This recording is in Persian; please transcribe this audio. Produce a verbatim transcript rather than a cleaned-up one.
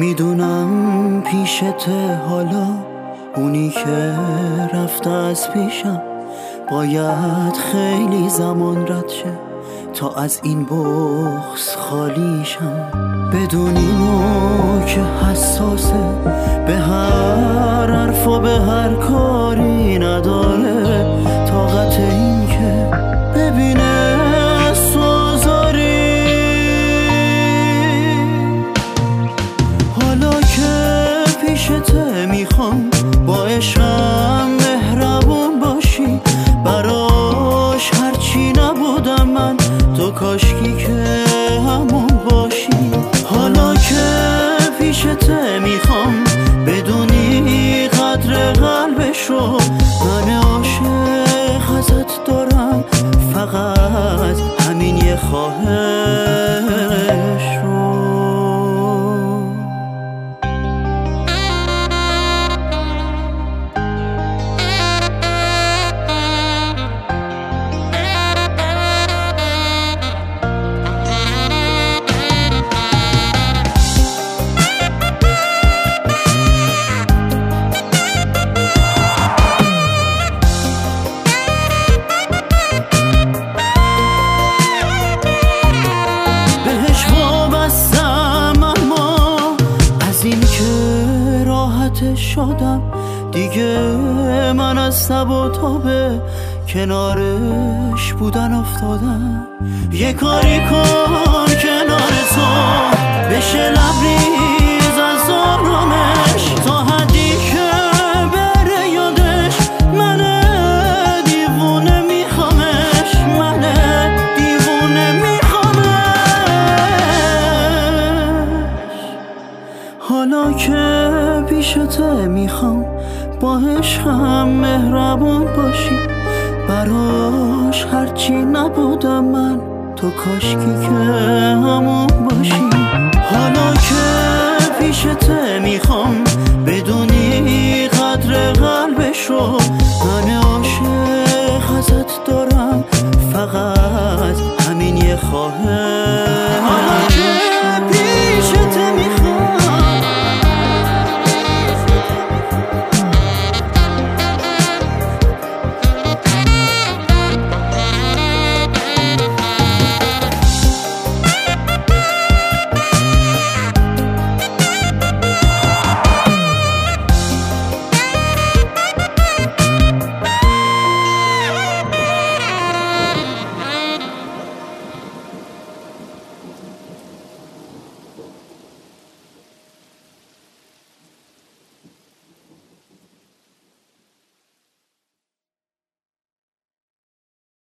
میدونم پیشته حالا اونی که رفته از پیشم باید خیلی زمان رد شه تا از این بغض خالیشم. بدون اینو که حساسه به هر حرف و به هر کاری نداره طاقت این که ببینه سوزاری. حالا که پیشته میخوام با عشقم مهربون باشی، براش هرچی نبودم من تو کاشکی که همون باشی. حالا که پیشته میخوام بدونی قدر قلبشو، من عاشق ازت دارم فقط همین یه خواهش رو. شدم دیگه من از تب و تابه کنارش بودن افتادم. یه کاری کن کنار تو بشه لبریز از آرامش تا حدی که بره یادش. من دیوونه میخوامش، من دیوونه میخوامش. حالا که پیشته میخوام با عشقم مهربون باشی، براش هرچی نبودم من تو کاشکی که همون باشی.